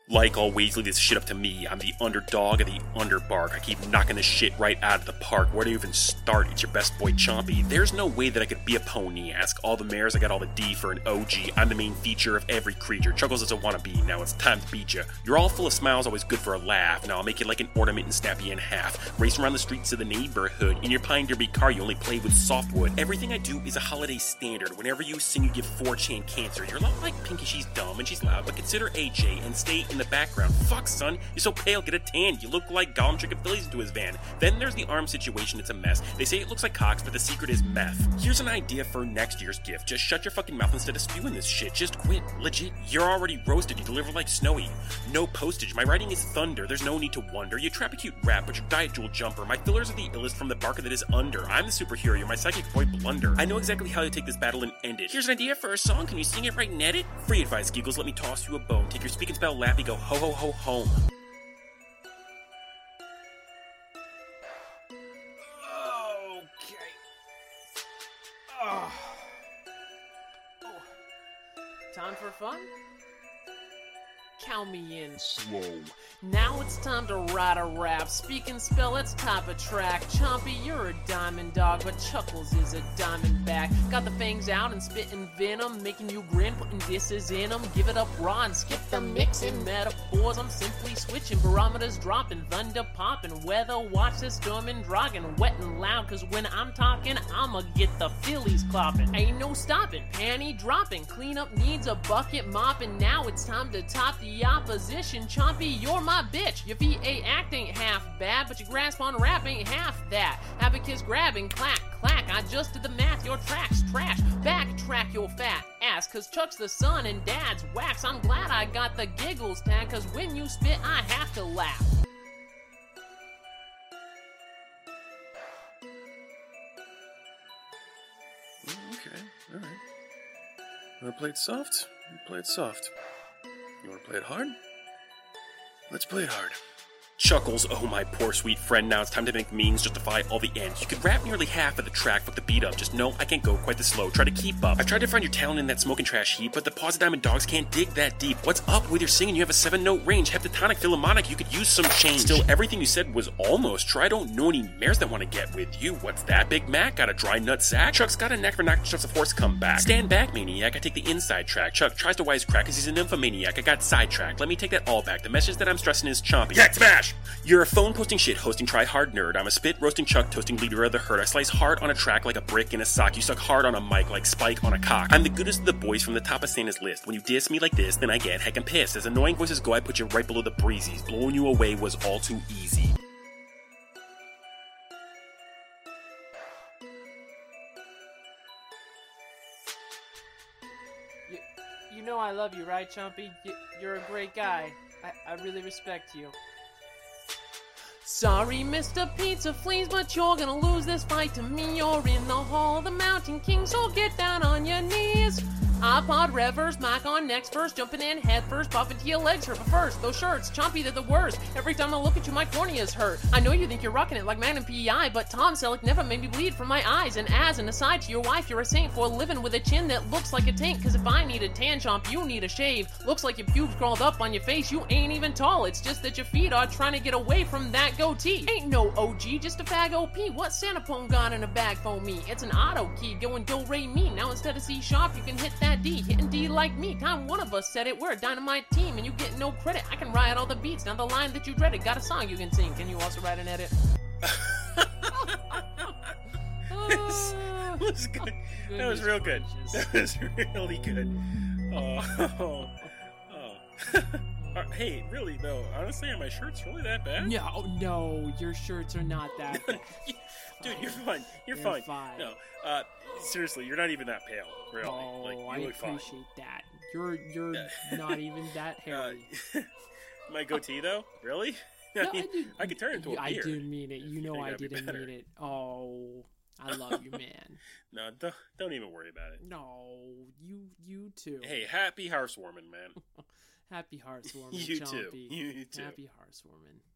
Like always, leave this shit up to me. I'm the underdog of the underbark. I keep knocking this shit right out of the park. Where do you even start? It's your best boy Chompy. There's no way that I could be a pony. Ask all the mares, I got all the D for an OG. I'm the main feature of every creature. Chuckles doesn't want to be. Now it's time to beat ya. You're all full of smiles, always good for a laugh. Now I'll make it like an ornament and snap you in half. Race around the streets of the neighborhood. In your pine derby car, you only play with softwood. Everything I do is a holiday standard. Whenever you sing, you give 4chan cancer. You're a lot like Pinky. She's dumb and she's loud, but consider AJ and stay in the background. Fuck, son, you're so pale, get a tan. You look like Gollum tricking fillies into his van. Then there's the arm situation, it's a mess. They say it looks like cocks, but the secret is meth. Here's an idea for next year's gift. Just shut your fucking mouth instead of spewing this shit. Just quit. Legit, you're already roasted. You deliver like Snowy. No postage. My writing is thunder. There's no need to wonder. You trap a cute rap, but your diet jewel jumper. My fillers are the illest from the barker that is under. I'm the superhero. You're my psychic boy Blunder. I know exactly how to take this battle and end it. Here's an idea for a song. Can you sing it right and edit? Free advice, Giggles. Let me toss you a bone. Take your speak and spell lappy. Go ho ho ho home. Time for fun? Count me in slow. Now it's time to write a rap. Speak and spell, let's type a track. Chompy, you're a diamond dog, but Chuckles is a diamondback. Got the fangs out and spitting venom, making you grin, putting disses in them. Give it up raw and skip the mixing metaphors. I'm simply switching, barometers dropping, thunder popping. Weather watch the storm and drogging, wet and loud, cause when I'm talking, I'ma get the Phillies clopping. Ain't no stopping, panty dropping, cleanup needs a bucket mopping. Now it's time to top the opposition. Chompy, you're my bitch. Your VA act ain't half bad, but your grasp on rap ain't half that. Have a kiss grabbing, clack, clack. I just did the math, your track's trash. Backtrack your fat ass, cause Chuck's the son and dad's wax. I'm glad I got the giggles tag, cause when you spit, I have to laugh. Okay, alright. You wanna play it soft? Play it soft. You wanna play it hard? Let's play it hard. Chuckles, oh my poor sweet friend, now it's time to make means justify all the ends. You could rap nearly half of the track, fuck the beat up, just know I can't go quite this slow, try to keep up. I've tried to find your talent in that smoking trash heap, but the paws of diamond dogs can't dig that deep. What's up with your singing? You have a 7-note range, heptatonic, philharmonic, you could use some change. Still, everything you said was almost true. I don't know any mares that want to get with you. What's that, Big Mac? Got a dry nut sack? Chuck's got a knack for knocking Chuck's a force come back. Stand back, maniac, I take the inside track. Chuck tries to wisecrack cause he's an nymphomaniac. I got sidetracked, let me take that all back. The message that I'm stressing is Chompy. Yak smash! You're a phone posting shit, hosting try-hard nerd. I'm a spit roasting Chuck, toasting leader of the herd. I slice hard on a track like a brick in a sock. You suck hard on a mic like Spike on a cock. I'm the goodest of the boys from the top of Santa's list. When you diss me like this, then I get heckin' pissed. As annoying voices go, I put you right below the breezies. Blowing you away was all too easy. You know I love you, right, Chompy? You're a great guy. I really respect you. Sorry, Mr. Pizza Fleas, but you're gonna lose this fight to me. You're in the Hall of the Mountain King, so get down on your knees. iPod revers, mic on next verse, jumping in head first, popping to your legs hurt. But first, those shirts, Chompy, they're the worst. Every time I look at you, my corneas hurt. I know you think you're rocking it like Magnum PEI, but Tom Selleck never made me bleed from my eyes. And as an aside to your wife, you're a saint for living with a chin that looks like a tank. Cause if I need a tan, Chomp, you need a shave. Looks like your pubes crawled up on your face. You ain't even tall. It's just that your feet are trying to get away from that goatee. Ain't no OG, just a fag OP. What Santa Pone got in a bag for me? It's an auto key going do re mi. Now instead of C sharp, you can hit that D. Hitting D like me. Time one of us said it. We're a dynamite team and you get no credit. I can write all the beats. Now the line that you dreaded. Got a song you can sing. Can you also write an edit? That was good. That was real good. That was really good. Oh. Hey, really though, honestly, are my shirts really that bad? No, your shirts are not that bad. Dude, you're fine. You're fine. No, seriously, you're not even that pale, really. Oh, like, you I look fine. appreciate that. You're not even that hairy. My goatee, though? Really? No, I could turn it into a I beard. didn't mean it. You know I didn't mean it. Oh, I love you, man. No, don't even worry about it. No, you too. Hey, happy housewarming, man. Happy heartwarming, You Chompy. too. You too. Happy heartwarming.